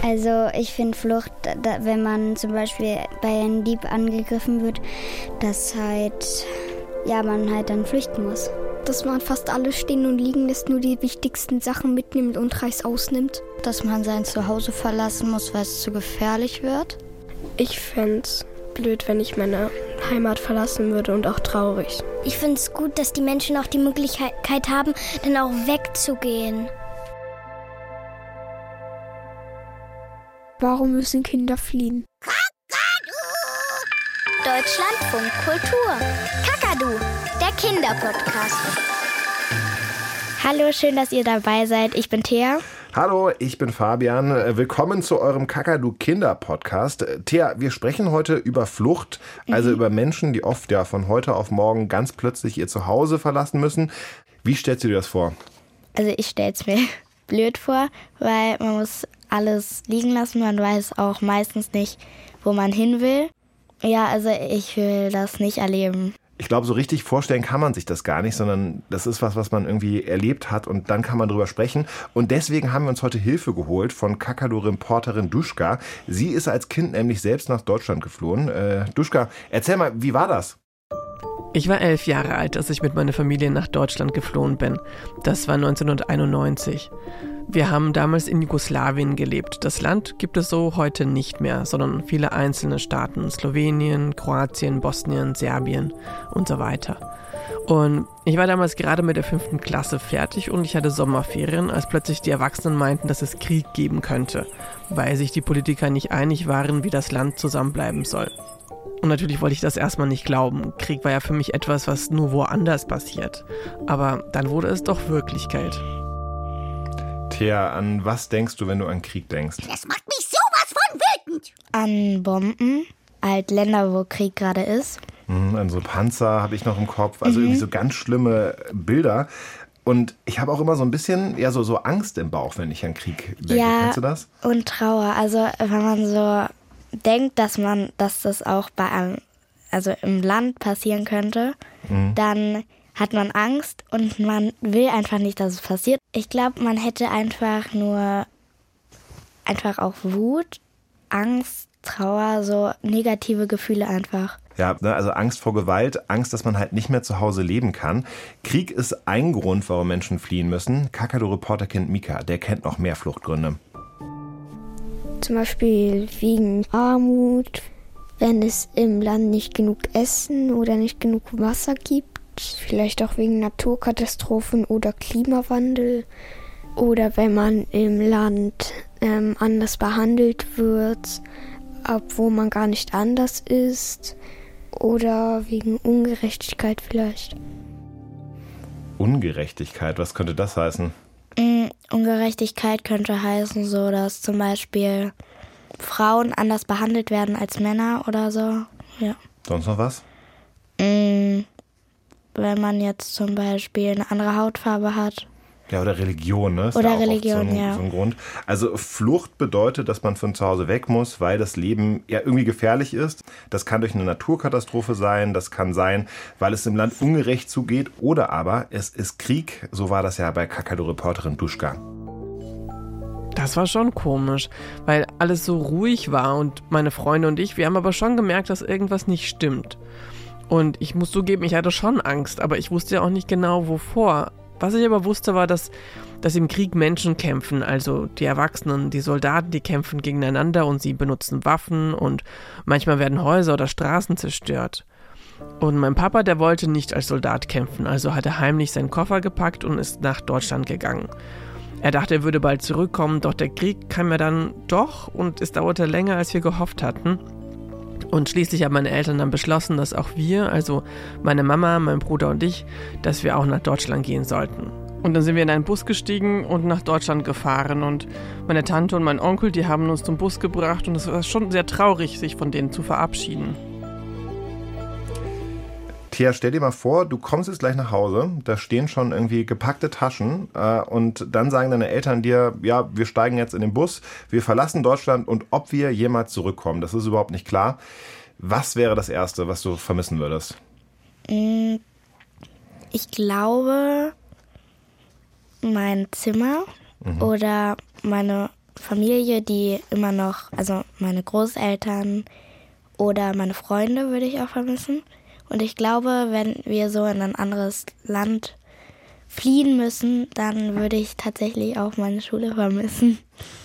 Also ich finde Flucht, wenn man zum Beispiel bei einem Dieb angegriffen wird, dass man halt dann flüchten muss. Dass man fast alles stehen und liegen lässt, nur die wichtigsten Sachen mitnimmt und reißaus nimmt. Dass man sein Zuhause verlassen muss, weil es zu gefährlich wird. Ich fände es blöd, wenn ich meine Heimat verlassen würde und auch traurig. Ich finde es gut, dass die Menschen auch die Möglichkeit haben, dann auch wegzugehen. Warum müssen Kinder fliehen? Deutschlandfunk Kultur. Kakadu, der Kinderpodcast. Hallo, schön, dass ihr dabei seid. Ich bin Thea. Hallo, ich bin Fabian. Willkommen zu eurem Kakadu Kinder-Podcast. Thea, wir sprechen heute über Flucht, also über Menschen, die oft von heute auf morgen ganz plötzlich ihr Zuhause verlassen müssen. Wie stellst du dir das vor? Also ich stelle es mir blöd vor, weil man muss alles liegen lassen. Man weiß auch meistens nicht, wo man hin will. Ja, also ich will das nicht erleben. Ich glaube, so richtig vorstellen kann man sich das gar nicht, sondern das ist was man irgendwie erlebt hat und dann kann man drüber sprechen. Und deswegen haben wir uns heute Hilfe geholt von Kakadu-Reporterin Duschka. Sie ist als Kind nämlich selbst nach Deutschland geflohen. Duschka, erzähl mal, wie war das? Ich war 11 Jahre alt, als ich mit meiner Familie nach Deutschland geflohen bin. Das war 1991. Wir haben damals in Jugoslawien gelebt. Das Land gibt es so heute nicht mehr, sondern viele einzelne Staaten. Slowenien, Kroatien, Bosnien, Serbien und so weiter. Und ich war damals gerade mit der 5. Klasse fertig und ich hatte Sommerferien, als plötzlich die Erwachsenen meinten, dass es Krieg geben könnte, weil sich die Politiker nicht einig waren, wie das Land zusammenbleiben soll. Und natürlich wollte ich das erstmal nicht glauben. Krieg war ja für mich etwas, was nur woanders passiert. Aber dann wurde es doch Wirklichkeit. Thea, an was denkst du, wenn du an Krieg denkst? Das macht mich sowas von wütend. An Bomben, halt Länder, wo Krieg gerade ist. An so Panzer habe ich noch im Kopf, also irgendwie so ganz schlimme Bilder. Und ich habe auch immer so ein bisschen so Angst im Bauch, wenn ich an Krieg denke. Ja, kennst du das? Und Trauer. Also wenn man so denkt, dass das auch im Land passieren könnte, dann hat man Angst und man will einfach nicht, dass es passiert. Ich glaube, man hätte einfach auch Wut, Angst, Trauer, so negative Gefühle einfach. Ja, also Angst vor Gewalt, Angst, dass man halt nicht mehr zu Hause leben kann. Krieg ist ein Grund, warum Menschen fliehen müssen. Kakadu-Reporterkind Mika, der kennt noch mehr Fluchtgründe. Zum Beispiel wegen Armut, wenn es im Land nicht genug Essen oder nicht genug Wasser gibt. Vielleicht auch wegen Naturkatastrophen oder Klimawandel. Oder wenn man im Land anders behandelt wird, obwohl man gar nicht anders ist. Oder wegen Ungerechtigkeit vielleicht. Ungerechtigkeit, was könnte das heißen? Ungerechtigkeit könnte heißen, so dass zum Beispiel Frauen anders behandelt werden als Männer oder so. Ja. Sonst noch was? Wenn man jetzt zum Beispiel eine andere Hautfarbe hat. Ja, oder Religion, ne? Ist oder ja auch Religion, oft so ein Grund. Also Flucht bedeutet, dass man von zu Hause weg muss, weil das Leben ja irgendwie gefährlich ist. Das kann durch eine Naturkatastrophe sein, das kann sein, weil es im Land ungerecht zugeht oder aber es ist Krieg. So war das ja bei Kakadu-Reporterin Duschka. Das war schon komisch, weil alles so ruhig war und meine Freunde und ich, wir haben aber schon gemerkt, dass irgendwas nicht stimmt. Und ich muss zugeben, ich hatte schon Angst, aber ich wusste ja auch nicht genau, wovor. Was ich aber wusste, war, dass im Krieg Menschen kämpfen, also die Erwachsenen, die Soldaten, die kämpfen gegeneinander und sie benutzen Waffen und manchmal werden Häuser oder Straßen zerstört. Und mein Papa, der wollte nicht als Soldat kämpfen, also hat er heimlich seinen Koffer gepackt und ist nach Deutschland gegangen. Er dachte, er würde bald zurückkommen, doch der Krieg kam ja dann doch und es dauerte länger, als wir gehofft hatten. Und schließlich haben meine Eltern dann beschlossen, dass auch wir, also meine Mama, mein Bruder und ich, dass wir auch nach Deutschland gehen sollten. Und dann sind wir in einen Bus gestiegen und nach Deutschland gefahren. Und meine Tante und mein Onkel, die haben uns zum Bus gebracht. Und es war schon sehr traurig, sich von denen zu verabschieden. Thea, stell dir mal vor, du kommst jetzt gleich nach Hause, da stehen schon irgendwie gepackte Taschen und dann sagen deine Eltern dir, ja, wir steigen jetzt in den Bus, wir verlassen Deutschland und ob wir jemals zurückkommen, das ist überhaupt nicht klar. Was wäre das Erste, was du vermissen würdest? Ich glaube, mein Zimmer oder meine Familie, die immer noch, also meine Großeltern oder meine Freunde würde ich auch vermissen. Und ich glaube, wenn wir so in ein anderes Land fliehen müssen, dann würde ich tatsächlich auch meine Schule vermissen.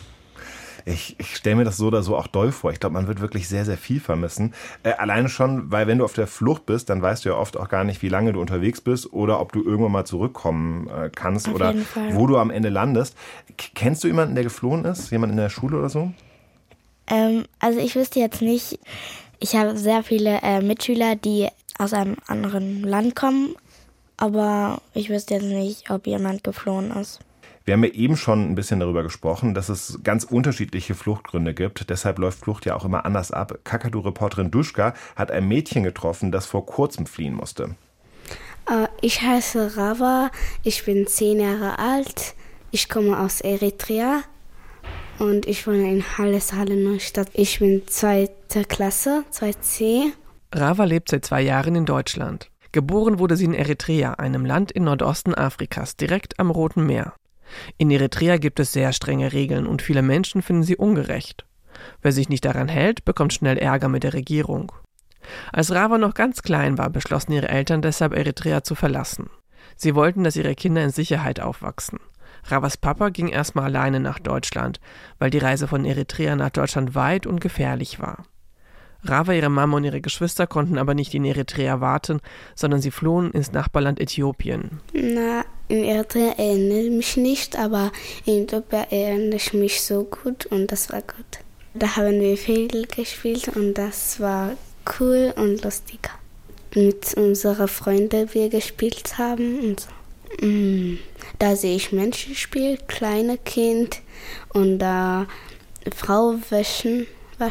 Ich stelle mir das so oder so auch doll vor. Ich glaube, man wird wirklich sehr, sehr viel vermissen. Alleine schon, weil wenn du auf der Flucht bist, dann weißt du ja oft auch gar nicht, wie lange du unterwegs bist oder ob du irgendwann mal zurückkommen kannst auf oder jeden Fall. Wo du am Ende landest. Kennst du jemanden, der geflohen ist? Jemanden in der Schule oder so? Also ich wüsste jetzt nicht, ich habe sehr viele Mitschüler, die aus einem anderen Land kommen, aber ich wüsste jetzt nicht, ob jemand geflohen ist. Wir haben ja eben schon ein bisschen darüber gesprochen, dass es ganz unterschiedliche Fluchtgründe gibt. Deshalb läuft Flucht ja auch immer anders ab. Kakadu-Reporterin Duschka hat ein Mädchen getroffen, das vor kurzem fliehen musste. Ich heiße Rava, ich bin 10 Jahre alt, ich komme aus Eritrea und ich wohne in Halle-Neustadt. Ich bin 2. Klasse, 2C. Rava lebt seit 2 Jahren in Deutschland. Geboren wurde sie in Eritrea, einem Land im Nordosten Afrikas, direkt am Roten Meer. In Eritrea gibt es sehr strenge Regeln und viele Menschen finden sie ungerecht. Wer sich nicht daran hält, bekommt schnell Ärger mit der Regierung. Als Rava noch ganz klein war, beschlossen ihre Eltern deshalb, Eritrea zu verlassen. Sie wollten, dass ihre Kinder in Sicherheit aufwachsen. Ravas Papa ging erstmal alleine nach Deutschland, weil die Reise von Eritrea nach Deutschland weit und gefährlich war. Rava, ihre Mama und ihre Geschwister konnten aber nicht in Eritrea warten, sondern sie flohen ins Nachbarland Äthiopien. In Eritrea erinnere ich mich nicht, aber in Äthiopien erinnere ich mich so gut und das war gut. Da haben wir viel gespielt und das war cool und lustig. Mit unseren Freunden wir gespielt haben und so. Da sehe ich Menschen spielen, kleine Kind und da Frau waschen.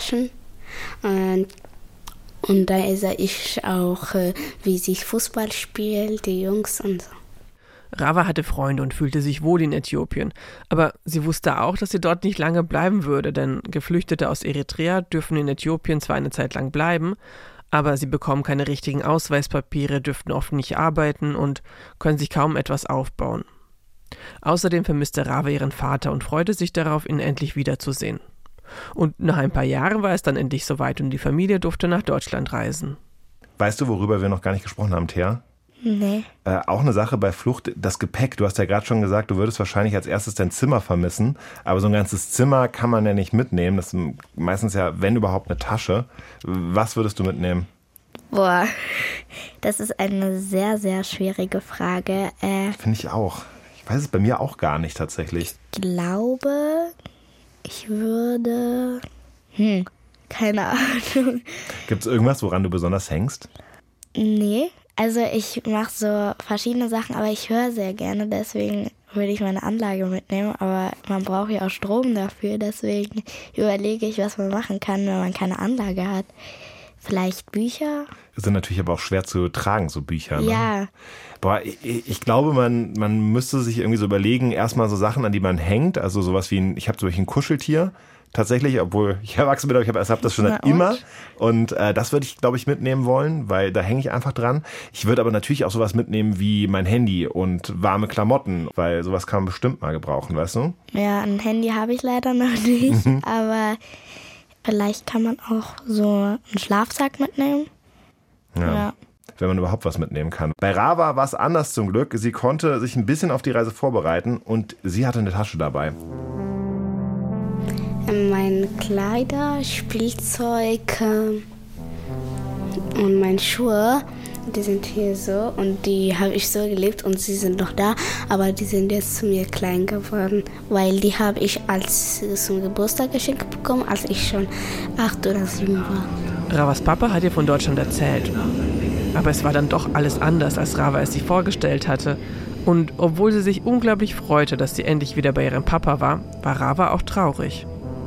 Und da sah ich auch, wie sich Fußball spielt, die Jungs und so. Rava hatte Freunde und fühlte sich wohl in Äthiopien. Aber sie wusste auch, dass sie dort nicht lange bleiben würde, denn Geflüchtete aus Eritrea dürfen in Äthiopien zwar eine Zeit lang bleiben, aber sie bekommen keine richtigen Ausweispapiere, dürften oft nicht arbeiten und können sich kaum etwas aufbauen. Außerdem vermisste Rava ihren Vater und freute sich darauf, ihn endlich wiederzusehen. Und nach ein paar Jahren war es dann endlich soweit und die Familie durfte nach Deutschland reisen. Weißt du, worüber wir noch gar nicht gesprochen haben, Thea? Nee. Auch eine Sache bei Flucht, das Gepäck. Du hast ja gerade schon gesagt, du würdest wahrscheinlich als erstes dein Zimmer vermissen. Aber so ein ganzes Zimmer kann man ja nicht mitnehmen. Das ist meistens ja, wenn überhaupt, eine Tasche. Was würdest du mitnehmen? Boah, das ist eine sehr, sehr schwierige Frage. Finde ich auch. Ich weiß es bei mir auch gar nicht tatsächlich. Ich glaube, ich würde... keine Ahnung. Gibt es irgendwas, woran du besonders hängst? Nee, also ich mache so verschiedene Sachen, aber ich höre sehr gerne, deswegen würde ich meine Anlage mitnehmen, aber man braucht ja auch Strom dafür, deswegen überlege ich, was man machen kann, wenn man keine Anlage hat. Vielleicht Bücher? Sind natürlich aber auch schwer zu tragen, so Bücher. Ne? Ja. Boah, ich glaube, man müsste sich irgendwie so überlegen, erstmal so Sachen, an die man hängt, also sowas wie ich habe zum Beispiel ein Kuscheltier, tatsächlich, obwohl ich erwachsen bin, aber ich habe das schon seit immer. Und das würde ich, glaube ich, mitnehmen wollen, weil da hänge ich einfach dran. Ich würde aber natürlich auch sowas mitnehmen wie mein Handy und warme Klamotten, weil sowas kann man bestimmt mal gebrauchen, weißt du? Ja, ein Handy habe ich leider noch nicht, aber vielleicht kann man auch so einen Schlafsack mitnehmen. Ja. Wenn man überhaupt was mitnehmen kann. Bei Rava war es anders zum Glück. Sie konnte sich ein bisschen auf die Reise vorbereiten und sie hatte eine Tasche dabei. Meine Kleider, Spielzeug und meine Schuhe, die sind hier so und die habe ich so gelebt und sie sind noch da, aber die sind jetzt zu mir klein geworden, weil die habe ich als zum Geburtstag geschenkt bekommen, als ich schon 8 oder 7 war. Ravas Papa hat ihr von Deutschland erzählt. Aber es war dann doch alles anders, als Rava es sich vorgestellt hatte. Und obwohl sie sich unglaublich freute, dass sie endlich wieder bei ihrem Papa war, war Rava auch traurig.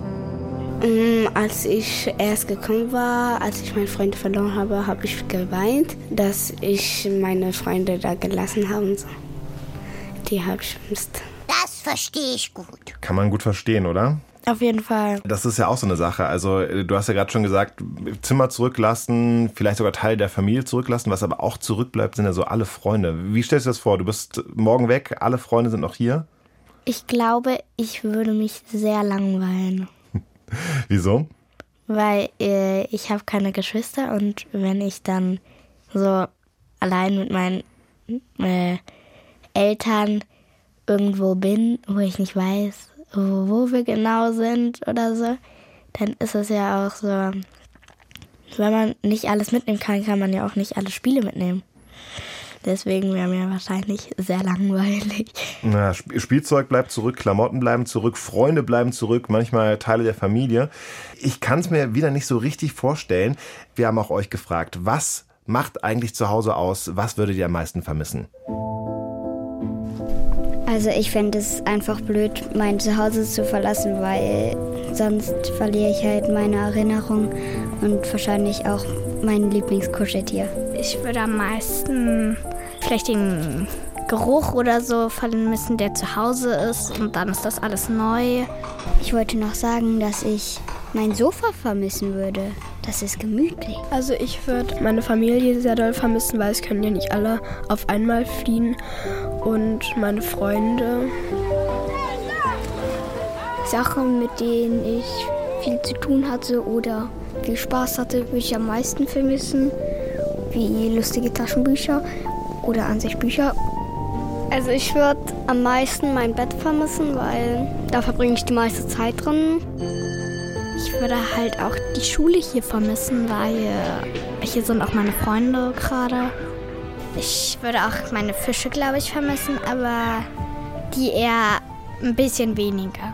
Als ich erst gekommen war, als ich meine Freunde verloren habe, habe ich geweint, dass ich meine Freunde da gelassen habe und so. Die habe ich vermisst. Das verstehe ich gut. Kann man gut verstehen, oder? Auf jeden Fall. Das ist ja auch so eine Sache. Also du hast ja gerade schon gesagt, Zimmer zurücklassen, vielleicht sogar Teil der Familie zurücklassen. Was aber auch zurückbleibt, sind ja so alle Freunde. Wie stellst du das vor? Du bist morgen weg, alle Freunde sind noch hier? Ich glaube, ich würde mich sehr langweilen. Wieso? Weil ich habe keine Geschwister und wenn ich dann so allein mit meinen Eltern irgendwo bin, wo ich nicht weiß, wo wir genau sind oder so, dann ist es ja auch so, wenn man nicht alles mitnehmen kann, kann man ja auch nicht alle Spiele mitnehmen. Deswegen wäre mir wahrscheinlich sehr langweilig. Na, Spielzeug bleibt zurück, Klamotten bleiben zurück, Freunde bleiben zurück, manchmal Teile der Familie. Ich kann es mir wieder nicht so richtig vorstellen. Wir haben auch euch gefragt, was macht eigentlich zu Hause aus? Was würdet ihr am meisten vermissen? Also ich fände es einfach blöd, mein Zuhause zu verlassen, weil sonst verliere ich halt meine Erinnerung und wahrscheinlich auch mein Lieblingskuscheltier. Ich würde am meisten vielleicht den Geruch oder so vermissen, der zu Hause ist und dann ist das alles neu. Ich wollte noch sagen, dass ich mein Sofa vermissen würde. Das ist gemütlich. Also ich würde meine Familie sehr doll vermissen, weil es können ja nicht alle auf einmal fliehen. Und meine Freunde. Sachen, mit denen ich viel zu tun hatte oder viel Spaß hatte, würde ich am meisten vermissen. Wie lustige Taschenbücher oder an sich Bücher. Also ich würde am meisten mein Bett vermissen, weil da verbringe ich die meiste Zeit drin. Ich würde halt auch die Schule hier vermissen, weil hier sind auch meine Freunde gerade. Ich würde auch meine Fische, glaube ich, vermissen, aber die eher ein bisschen weniger.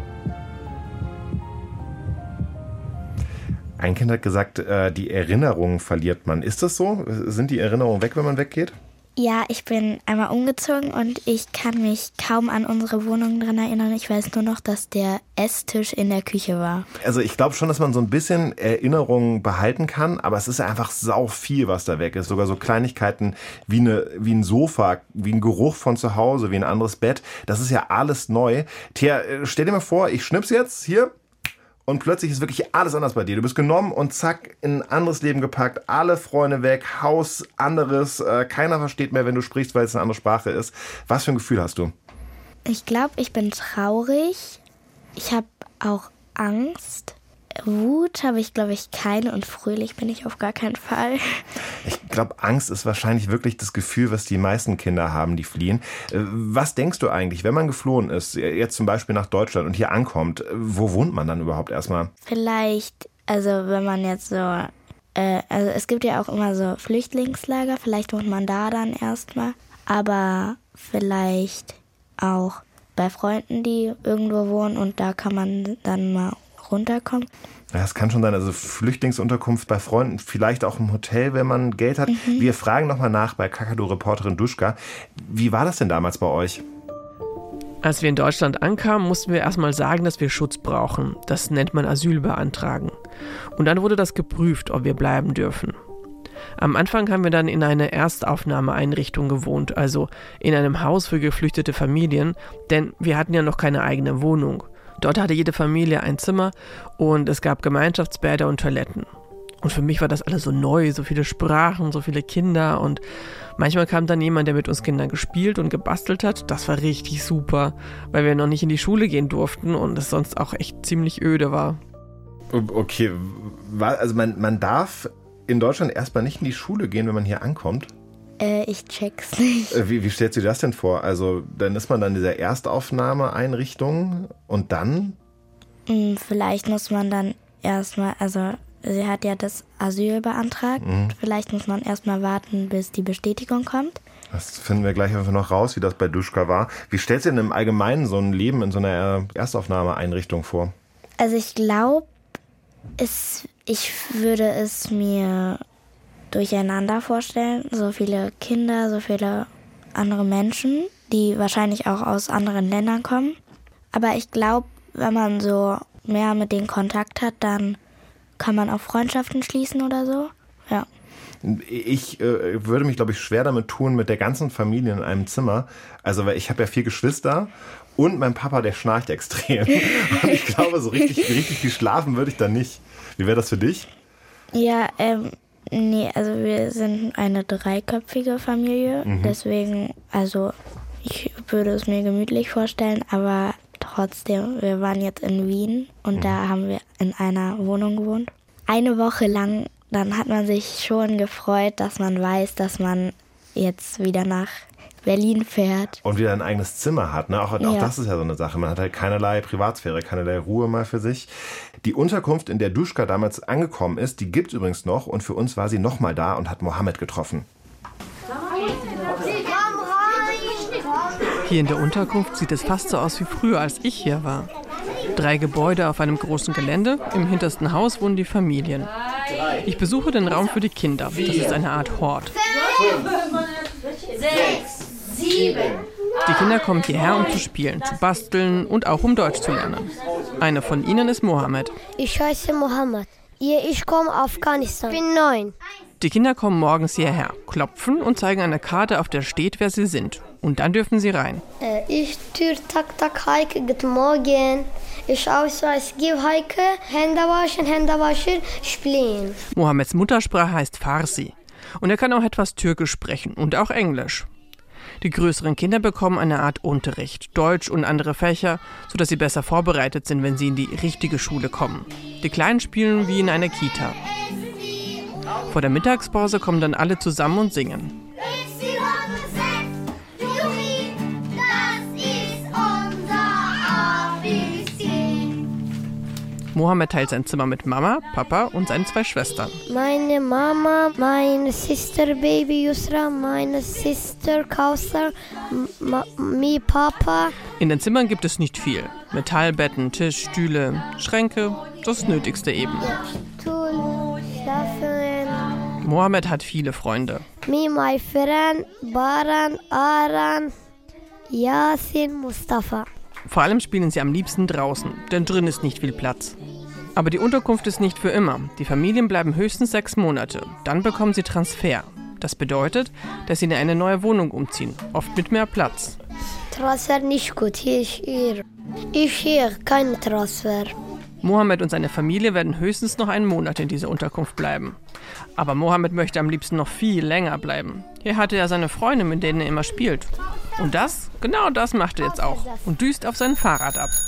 Ein Kind hat gesagt, die Erinnerungen verliert man. Ist das so? Sind die Erinnerungen weg, wenn man weggeht? Ja, ich bin einmal umgezogen und ich kann mich kaum an unsere Wohnung dran erinnern. Ich weiß nur noch, dass der Esstisch in der Küche war. Also ich glaube schon, dass man so ein bisschen Erinnerungen behalten kann, aber es ist einfach sau viel, was da weg ist. Sogar so Kleinigkeiten wie ein Sofa, wie ein Geruch von zu Hause, wie ein anderes Bett. Das ist ja alles neu. Thea, stell dir mal vor, ich schnipp's jetzt hier. Und plötzlich ist wirklich alles anders bei dir. Du bist genommen und zack, in ein anderes Leben gepackt. Alle Freunde weg, Haus anderes. Keiner versteht mehr, wenn du sprichst, weil es eine andere Sprache ist. Was für ein Gefühl hast du? Ich glaube, ich bin traurig. Ich habe auch Angst. Wut habe ich, glaube ich, keine und fröhlich bin ich auf gar keinen Fall. Ich glaube, Angst ist wahrscheinlich wirklich das Gefühl, was die meisten Kinder haben, die fliehen. Was denkst du eigentlich, wenn man geflohen ist, jetzt zum Beispiel nach Deutschland und hier ankommt, wo wohnt man dann überhaupt erstmal? Vielleicht, also wenn man jetzt so, also es gibt ja auch immer so Flüchtlingslager, vielleicht wohnt man da dann erstmal, aber vielleicht auch bei Freunden, die irgendwo wohnen und da kann man dann mal runterkommen. Ja, das kann schon sein. Also Flüchtlingsunterkunft bei Freunden, vielleicht auch im Hotel, wenn man Geld hat. Wir fragen nochmal nach bei Kakadu-Reporterin Duschka. Wie war das denn damals bei euch? Als wir in Deutschland ankamen, mussten wir erstmal sagen, dass wir Schutz brauchen. Das nennt man Asyl beantragen. Und dann wurde das geprüft, ob wir bleiben dürfen. Am Anfang haben wir dann in einer Erstaufnahmeeinrichtung gewohnt, also in einem Haus für geflüchtete Familien, denn wir hatten ja noch keine eigene Wohnung. Dort hatte jede Familie ein Zimmer und es gab Gemeinschaftsbäder und Toiletten. Und für mich war das alles so neu, so viele Sprachen, so viele Kinder und manchmal kam dann jemand, der mit uns Kindern gespielt und gebastelt hat. Das war richtig super, weil wir noch nicht in die Schule gehen durften und es sonst auch echt ziemlich öde war. Okay, also man darf in Deutschland erstmal nicht in die Schule gehen, wenn man hier ankommt? Ich check's nicht. Wie stellst du dir das denn vor? Also dann ist man dann in dieser Erstaufnahmeeinrichtung und dann? Vielleicht muss man dann erstmal, also sie hat ja das Asyl beantragt. Vielleicht muss man erstmal warten, bis die Bestätigung kommt. Das finden wir gleich einfach noch raus, wie das bei Duschka war. Wie stellst du denn im Allgemeinen so ein Leben in so einer Erstaufnahmeeinrichtung vor? Also ich glaube, ich würde es mir durcheinander vorstellen. So viele Kinder, so viele andere Menschen, die wahrscheinlich auch aus anderen Ländern kommen. Aber ich glaube, wenn man so mehr mit denen Kontakt hat, dann kann man auch Freundschaften schließen oder so. Ja. Ich würde mich, glaube ich, schwer damit tun, mit der ganzen Familie in einem Zimmer. Also, weil ich habe ja 4 Geschwister und mein Papa, der schnarcht extrem. Und ich glaube, so richtig viel schlafen würde ich da nicht. Wie wäre das für dich? Ja, nee, also wir sind eine 3-köpfige Familie. Deswegen, also ich würde es mir gemütlich vorstellen, aber trotzdem, wir waren jetzt in Wien und da haben wir in einer Wohnung gewohnt. Eine Woche lang, dann hat man sich schon gefreut, dass man weiß, dass man jetzt wieder nach Berlin fährt. Und wieder ein eigenes Zimmer hat. Ne? Auch das ist ja so eine Sache. Man hat halt keinerlei Privatsphäre, keinerlei Ruhe mal für sich. Die Unterkunft, in der Duschka damals angekommen ist, die gibt es übrigens noch. Und für uns war sie nochmal da und hat Mohammed getroffen. Hier in der Unterkunft sieht es fast so aus wie früher, als ich hier war. 3 Gebäude auf einem großen Gelände. Im hintersten Haus wohnen die Familien. Ich besuche den Raum für die Kinder. Das ist eine Art Hort. 6, 7. Die Kinder kommen hierher, um zu spielen, zu basteln und auch um Deutsch zu lernen. Einer von ihnen ist Mohammed. Ich heiße Mohammed. Ich komme aus Afghanistan. Ich bin 9. Die Kinder kommen morgens hierher, klopfen und zeigen eine Karte, auf der steht, wer sie sind. Und dann dürfen sie rein. Ich tue Tag, Heike, guten Morgen. Ich Ausweis, gib Heike, Hände waschen, spielen. Mohammeds Muttersprache heißt Farsi. Und er kann auch etwas Türkisch sprechen und auch Englisch. Die größeren Kinder bekommen eine Art Unterricht, Deutsch und andere Fächer, sodass sie besser vorbereitet sind, wenn sie in die richtige Schule kommen. Die Kleinen spielen wie in einer Kita. Vor der Mittagspause kommen dann alle zusammen und singen. Mohammed teilt sein Zimmer mit Mama, Papa und seinen 2 Schwestern. Meine Mama, meine Sister Baby Yusra, meine Sister Kausar, mi Papa. In den Zimmern gibt es nicht viel. Metallbetten, Tisch, Stühle, Schränke, das Nötigste eben. Stuhl, Schlafen. Mohammed hat viele Freunde. Me, my friend, Baran, Aran, Yasin, Mustafa. Vor allem spielen sie am liebsten draußen, denn drin ist nicht viel Platz. Aber die Unterkunft ist nicht für immer. Die Familien bleiben höchstens 6 Monate. Dann bekommen sie Transfer. Das bedeutet, dass sie in eine neue Wohnung umziehen, oft mit mehr Platz. Transfer nicht gut, Ich hier, kein Transfer. Mohammed und seine Familie werden höchstens noch einen Monat in dieser Unterkunft bleiben. Aber Mohammed möchte am liebsten noch viel länger bleiben. Hier hatte er seine Freunde, mit denen er immer spielt. Und genau das macht er jetzt auch und düst auf sein Fahrrad ab.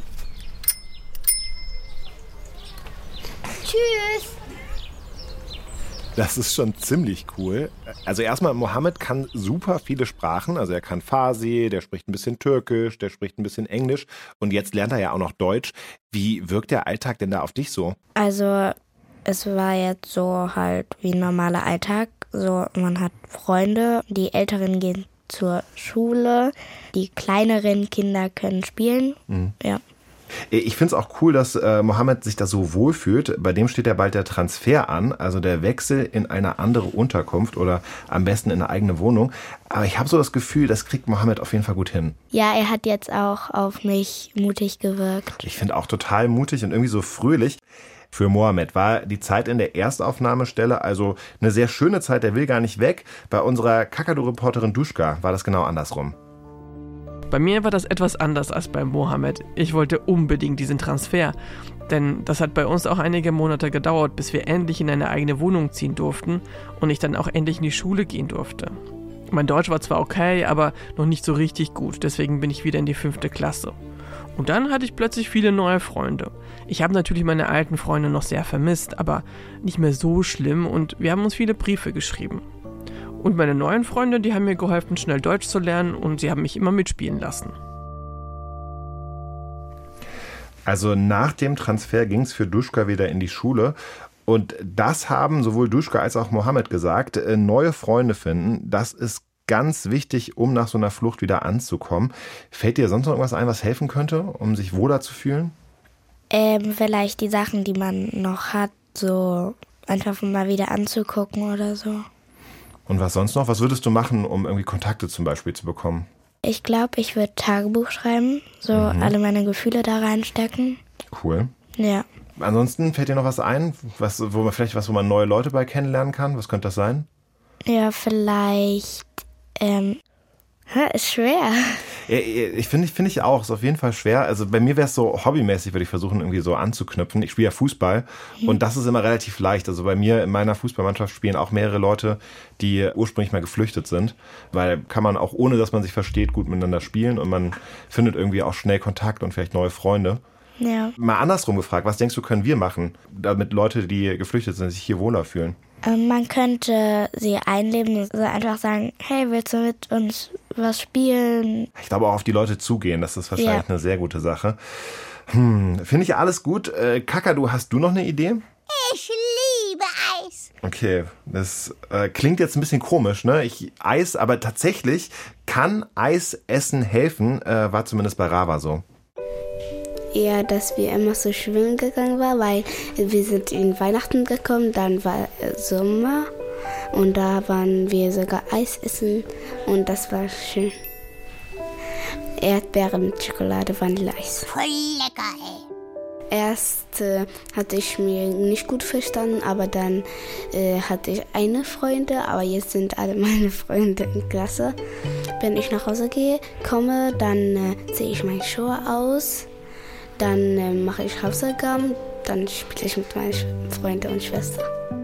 Tschüss. Das ist schon ziemlich cool. Also erstmal, Mohammed kann super viele Sprachen. Also er kann Farsi, der spricht ein bisschen Türkisch, der spricht ein bisschen Englisch. Und jetzt lernt er ja auch noch Deutsch. Wie wirkt der Alltag denn da auf dich so? Also es war jetzt so halt wie ein normaler Alltag. So, man hat Freunde, die Älteren gehen zur Schule, die kleineren Kinder können spielen. Ja. Ich finde es auch cool, dass Mohammed sich da so wohlfühlt. Bei dem steht ja bald der Transfer an, also der Wechsel in eine andere Unterkunft oder am besten in eine eigene Wohnung. Aber ich habe so das Gefühl, das kriegt Mohammed auf jeden Fall gut hin. Ja, er hat jetzt auch auf mich mutig gewirkt. Ich finde auch total mutig und irgendwie so fröhlich. Für Mohammed war die Zeit in der Erstaufnahmestelle also eine sehr schöne Zeit, der will gar nicht weg. Bei unserer Kakadu-Reporterin Duschka war das genau andersrum. Bei mir war das etwas anders als bei Mohammed. Ich wollte unbedingt diesen Transfer, denn das hat bei uns auch einige Monate gedauert, bis wir endlich in eine eigene Wohnung ziehen durften und ich dann auch endlich in die Schule gehen durfte. Mein Deutsch war zwar okay, aber noch nicht so richtig gut, deswegen bin ich wieder in die 5. Klasse. Und dann hatte ich plötzlich viele neue Freunde. Ich habe natürlich meine alten Freunde noch sehr vermisst, aber nicht mehr so schlimm und wir haben uns viele Briefe geschrieben. Und meine neuen Freunde, die haben mir geholfen, schnell Deutsch zu lernen und sie haben mich immer mitspielen lassen. Also nach dem Transfer ging es für Duschka wieder in die Schule. Und das haben sowohl Duschka als auch Mohammed gesagt, neue Freunde finden, das ist ganz wichtig, um nach so einer Flucht wieder anzukommen. Fällt dir sonst noch irgendwas ein, was helfen könnte, um sich wohler zu fühlen? Vielleicht die Sachen, die man noch hat, so einfach mal wieder anzugucken oder so. Und was sonst noch? Was würdest du machen, um irgendwie Kontakte zum Beispiel zu bekommen? Ich glaube, ich würde Tagebuch schreiben, so alle meine Gefühle da reinstecken. Cool. Ja. Ansonsten fällt dir noch was ein, wo man neue Leute bei kennenlernen kann? Was könnte das sein? Ja, vielleicht Ist schwer. Ich finde ich auch, ist auf jeden Fall schwer. Also bei mir wäre es so hobbymäßig, würde ich versuchen irgendwie so anzuknüpfen. Ich spiele ja Fußball und das ist immer relativ leicht. Also bei mir in meiner Fußballmannschaft spielen auch mehrere Leute, die ursprünglich mal geflüchtet sind, weil kann man auch ohne, dass man sich versteht, gut miteinander spielen und man findet irgendwie auch schnell Kontakt und vielleicht neue Freunde. Ja. Mal andersrum gefragt, was denkst du, können wir machen, damit Leute, die geflüchtet sind, sich hier wohler fühlen? Man könnte sie einleben, also einfach sagen, hey, willst du mit uns was spielen? Ich glaube auch auf die Leute zugehen, das ist wahrscheinlich eine sehr gute Sache. Finde ich alles gut. Kakadu, hast du noch eine Idee? Ich liebe Eis. Okay, das klingt jetzt ein bisschen komisch, ne? Eis, aber tatsächlich kann Eis essen helfen, war zumindest bei Rava so. Ja, dass wir immer so schwimmen gegangen waren, weil wir sind in Weihnachten gekommen, dann war Sommer und da waren wir sogar Eis essen und das war schön. Erdbeeren mit Schokolade, Vanilleeis. Voll lecker, ey. Erst hatte ich mir nicht gut verstanden, aber dann hatte ich eine Freundin, aber jetzt sind alle meine Freunde in Klasse. Wenn ich nach Hause komme, dann ziehe ich meine Schuhe aus. Dann mache ich Hausaufgaben, dann spiele ich mit meinen Freunden und Schwester.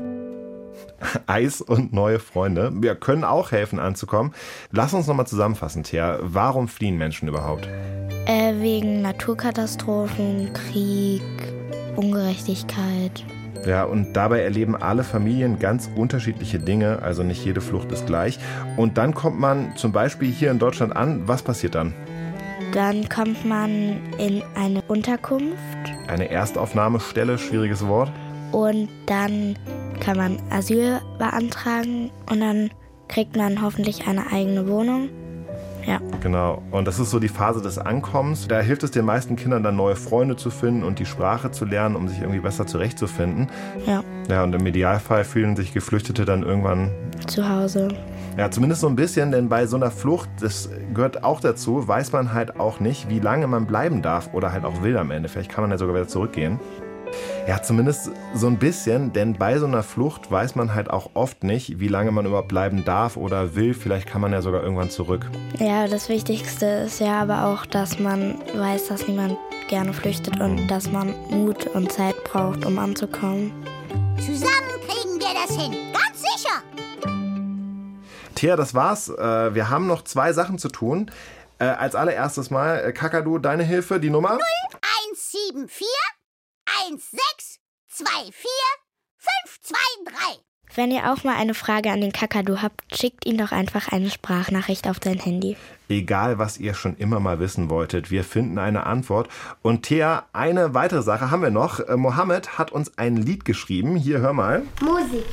Eis und neue Freunde. Wir können auch helfen anzukommen. Lass uns nochmal zusammenfassen, Thea. Warum fliehen Menschen überhaupt? Wegen Naturkatastrophen, Krieg, Ungerechtigkeit. Ja, und dabei erleben alle Familien ganz unterschiedliche Dinge, also nicht jede Flucht ist gleich. Und dann kommt man zum Beispiel hier in Deutschland an. Was passiert dann? Dann kommt man in eine Unterkunft. Eine Erstaufnahmestelle, schwieriges Wort. Und dann kann man Asyl beantragen und dann kriegt man hoffentlich eine eigene Wohnung. Ja. Genau. Und das ist so die Phase des Ankommens. Da hilft es den meisten Kindern dann, neue Freunde zu finden und die Sprache zu lernen, um sich irgendwie besser zurechtzufinden. Ja. Ja, und im Idealfall fühlen sich Geflüchtete dann irgendwann zu Hause. Ja, zumindest so ein bisschen, denn bei so einer Flucht, das gehört auch dazu, weiß man halt auch nicht, wie lange man bleiben darf oder halt auch will am Ende. Vielleicht kann man ja sogar wieder zurückgehen. Ja, zumindest so ein bisschen, denn bei so einer Flucht weiß man halt auch oft nicht, wie lange man überhaupt bleiben darf oder will. Vielleicht kann man ja sogar irgendwann zurück. Ja, das Wichtigste ist ja aber auch, dass man weiß, dass niemand gerne flüchtet und dass man Mut und Zeit braucht, um anzukommen. Zusammen kriegen wir das hin, ganz sicher. Thea, das war's. Wir haben noch 2 Sachen zu tun. Als allererstes mal, Kakadu, deine Hilfe, die Nummer? 0174 1624 523. Wenn ihr auch mal eine Frage an den Kakadu habt, schickt ihn doch einfach eine Sprachnachricht auf sein Handy. Egal, was ihr schon immer mal wissen wolltet, wir finden eine Antwort. Und Thea, eine weitere Sache haben wir noch. Mohammed hat uns ein Lied geschrieben. Hier, hör mal. Musik.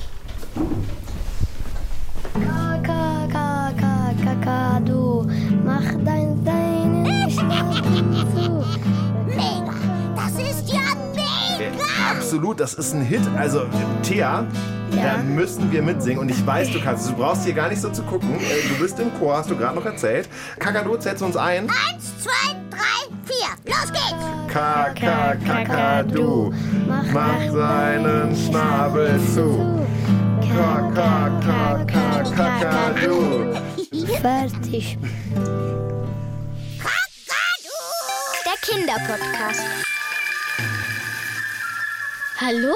Kakadu, mach deine Schnauze zu. Mega, das ist ja mega. Absolut, das ist ein Hit. Also, Thea, da müssen wir mitsingen. Und ich weiß, du kannst. Du brauchst hier gar nicht so zu gucken. Du bist im Chor, hast du gerade noch erzählt. Kakadu, zählst du uns ein? 1, 2, 3, 4. Los geht's. Kakadu, mach seinen Schnabel zu. Kakadu. Fertig. Kakadu. Der Kinderpodcast. Hallo?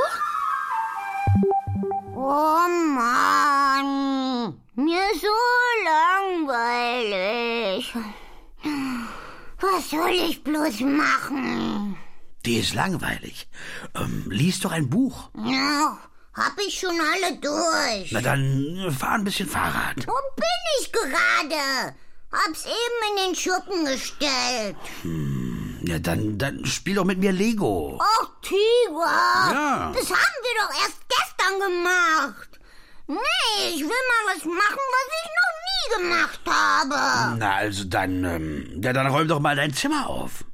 Oh Mann, mir ist so langweilig. Was soll ich bloß machen? Die ist langweilig. Lies doch ein Buch. Ja, hab ich schon alle durch. Na dann fahr ein bisschen Fahrrad. Wo bin ich gerade? Hab's eben in den Schuppen gestellt. Ja, dann spiel doch mit mir Lego. Och, Tiger. Ja. Das haben wir doch erst gestern gemacht. Nee, ich will mal was machen, was ich noch nie gemacht habe. Na, also dann räum doch mal dein Zimmer auf.